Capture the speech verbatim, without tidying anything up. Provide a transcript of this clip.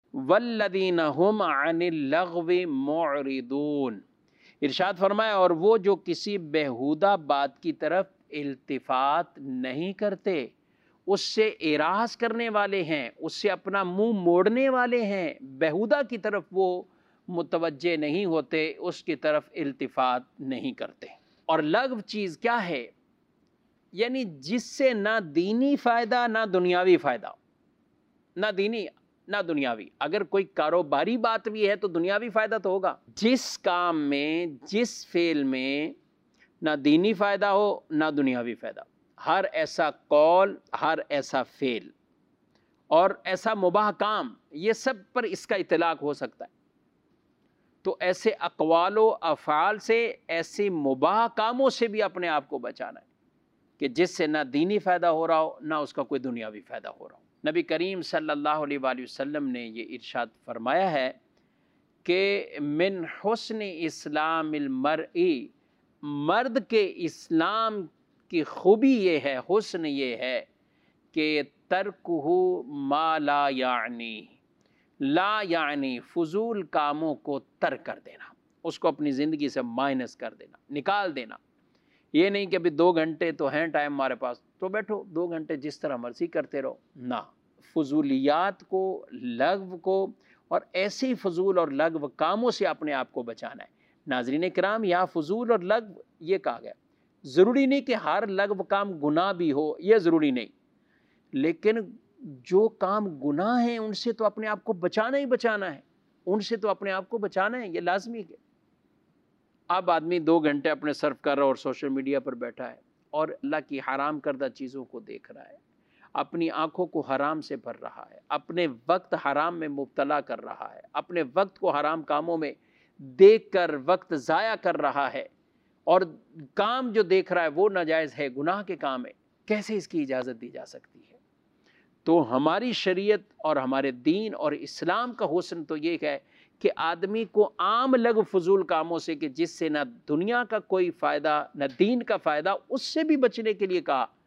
والذین هم عن اللغو معرضون، ارشاد فرمایا اور وہ جو کسی بےہودہ بات کی طرف التفات نہیں کرتے، اس سے اعراض کرنے والے ہیں، اس سے اپنا منہ موڑنے والے ہیں، بےہودہ کی طرف وہ متوجہ نہیں ہوتے، اس کی طرف التفات نہیں کرتے۔ اور لغو چیز کیا ہے؟ یعنی جس سے نہ دینی فائدہ نہ دنیاوی فائدہ، نہ دینی نہ دنیاوی۔ اگر کوئی کاروباری بات بھی ہے تو دنیاوی فائدہ تو ہوگا۔ جس کام میں، جس فعل میں نہ دینی فائدہ ہو نہ دنیاوی فائدہ، ہر ایسا قول، ہر ایسا فعل اور ایسا مباح کام، یہ سب پر اس کا اطلاق ہو سکتا ہے۔ تو ایسے اقوال و افعال سے، ایسے مباح کاموں سے بھی اپنے آپ کو بچانا ہے کہ جس سے نہ دینی فائدہ ہو رہا ہو نہ اس کا کوئی دنیاوی فائدہ ہو رہا ہو۔ نبی کریم صلی اللہ علیہ وآلہ وسلم نے یہ ارشاد فرمایا ہے کہ من حسن اسلام المرء، مرد کے اسلام کی خوبی یہ ہے، حسن یہ ہے کہ ترکہ ما لا یعنی، لا یعنی فضول کاموں کو ترک کر دینا، اس کو اپنی زندگی سے مائنس کر دینا، نکال دینا۔ یہ نہیں کہ ابھی دو گھنٹے تو ہیں ٹائم ہمارے پاس تو بیٹھو دو گھنٹے جس طرح مرضی کرتے رہو، نہ، فضولیات کو، لغو کو اور ایسی فضول اور لغو کاموں سے اپنے آپ کو بچانا ہے۔ ناظرین کرام، یہاں فضول اور لغو یہ کہا گیا، ضروری نہیں کہ ہر لغو کام گناہ بھی ہو، یہ ضروری نہیں، لیکن جو کام گناہ ہیں ان سے تو اپنے آپ کو بچانا ہی بچانا ہے، ان سے تو اپنے آپ کو بچانا ہے، یہ لازمی ہے۔ اب آدمی دو گھنٹے اپنے صرف کر رہا ہے اور سوشل میڈیا پر بیٹھا ہے اور اللہ کی حرام کردہ چیزوں کو دیکھ رہا ہے، اپنی آنکھوں کو حرام سے بھر رہا ہے، اپنے وقت حرام میں مبتلا کر رہا ہے، اپنے وقت کو حرام کاموں میں دیکھ کر وقت ضائع کر رہا ہے، اور کام جو دیکھ رہا ہے وہ ناجائز ہے، گناہ کے کام ہے، کیسے اس کی اجازت دی جا سکتی ہے؟ تو ہماری شریعت اور ہمارے دین اور اسلام کا حسن تو یہ ہے کہ آدمی کو عام لغو فضول کاموں سے کہ جس سے نہ دنیا کا کوئی فائدہ نہ دین کا فائدہ، اس سے بھی بچنے کے لیے کہا